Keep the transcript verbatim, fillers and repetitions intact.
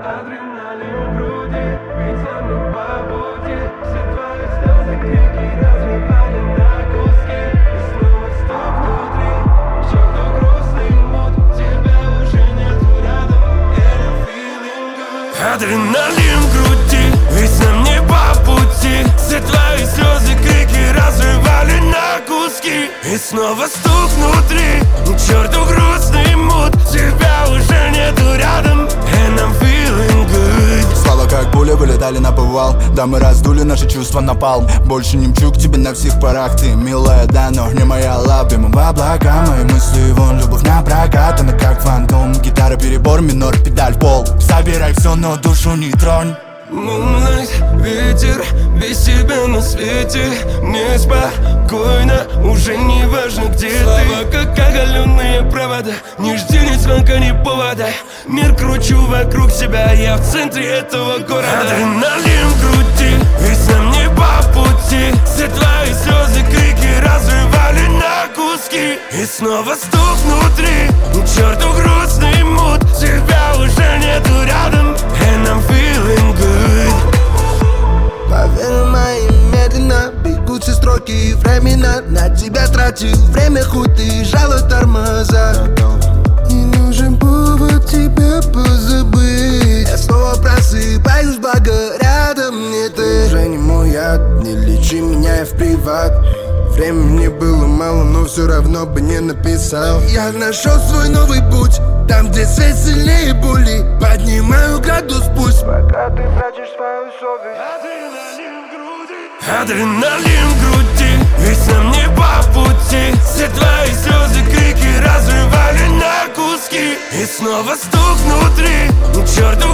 Адреналин в груди, ведь оно по пути. Все твои слезы, крики разрывали на куски. И снова стук внутри, к черту грустный мут. Тебя уже нету рядом, and I'm feeling good. Адреналин в груди, ведь нам не по пути. Все твои слезы, крики разрывали на куски. И снова стук внутри, к черту грустный мут. Тебя уже нету рядом, and I'm feeling good. Слова как пули вылетали на повал. Да, мы раздули наши чувства на палм. Больше не мчу к тебе на всех парах. Ты милая, да, но не моя лав. Дымом в облака, мои мысли вон. Любовь на прокат, она как фантом. Гитара перебор, минор, педаль в пол. Собирай все, но душу не тронь. Moonlight, ветер, без тебя на свете неспокойно, уже не важно где Слова ты. Как оголенные провода, не жди ни звонка, ни повода. Мир кручу вокруг себя, я в центре этого города. Адреналин в груди, ведь нам не по пути. Все твои слезы, крики разрывали на куски. И снова стук внутри, к черту грустный мут. Тебя уже нету рядом, and I'm feeling good. Поверь моим медленно бегут все строки и времена. На тебя тратил время, хоть ты жало тормоза. Не нужен повод тебя позабыть. Я снова просыпаюсь, благо рядом не ты. Уже не мой яд, не лечи меня в приват. Времени было мало, но все равно бы не написал. Я нашел свой новый путь, там, где свет сильнее боли. Поднимаю градус пусть, пока ты прячешь свою совесть. Адреналин в груди, адреналин в груди, ведь нам не по пути. Все твои слезы, крики разрывали на куски. И снова стук внутри, к черту